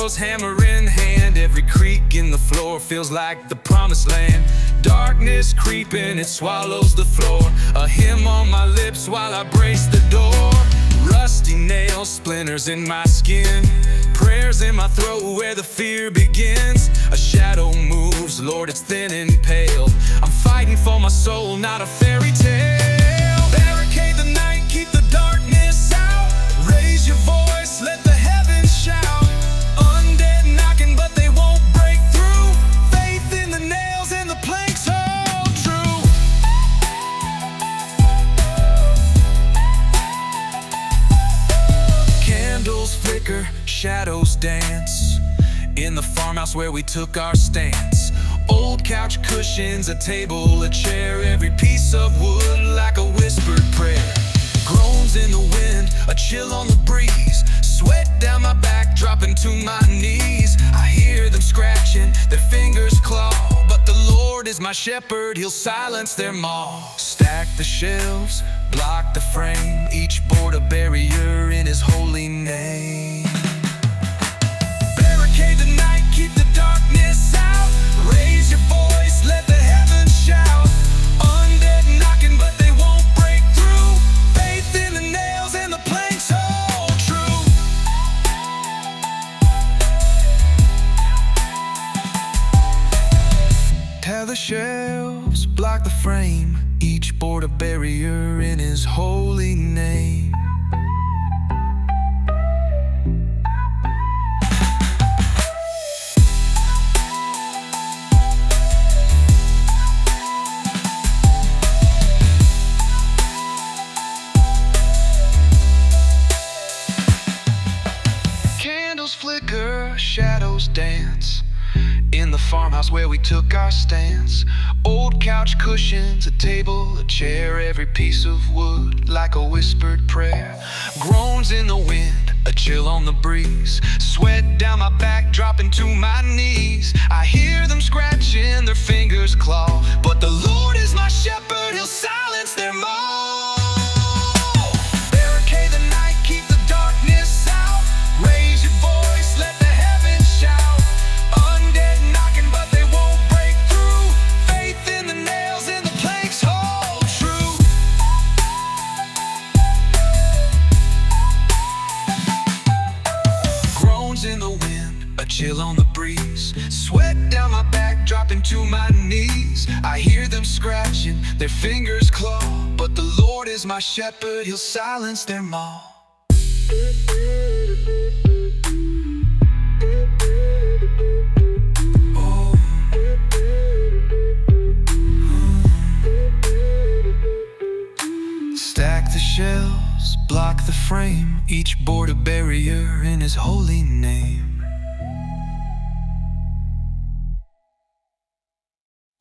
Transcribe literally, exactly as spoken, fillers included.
nails, hammer in hand. Every creak in the floor feels like the promised land. Darkness creeping, it swallows the floor. A hymn on my lips while I brace the door. Rusty nails, splinters in my skin. Prayers in my throat where the fear begins. A shadow moves, Lord, it's thin and pale. I'm fighting for my soul, not a fairy tale. Barricade the night, keep the darkness out. Raise your voice, let the heavens shout. Undead knocking, but they won't break through. Faith in the nails and the planks hold true. Candles flicker, shadows dance in the farmhouse where we took our stance. Old couch cushions, a table, a chair. Every piece of wood like a whispered prayer. Groans in the wind, a chill on the breeze. Sweat down my back, dropping to my knees. I hear them scratching, their fingers claw. But the Lord is my shepherd, he'll silence their maw. Stack the shelves, block the frame. Each board a barrier in his holy name. Barricade the night, keep the darkness out. Raise your voice, let the heavens shout. Undead knocking, but they won't break through. Faith in the nails and the planks hold true. Tear the shelves, block the frame. Each board a barrier in his holy name. Flicker, shadows dance in the farmhouse where we took our stance. Old couch cushions, a table, a chair. Every piece of wood like a whispered prayer. Groans in the wind, a chill on the breeze. Sweat down my back, dropping to my knees. I hear them scratching, their fingers claw. But the Lord is my shepherd, he'll silence their maw. In the wind, a chill on the breeze. Sweat down my back, dropping to my knees. I hear them scratching, their fingers claw. But the Lord is my shepherd, he'll silence their maw. Oh. Stack the shelves, block the frame. Each board a barrier in his holy name.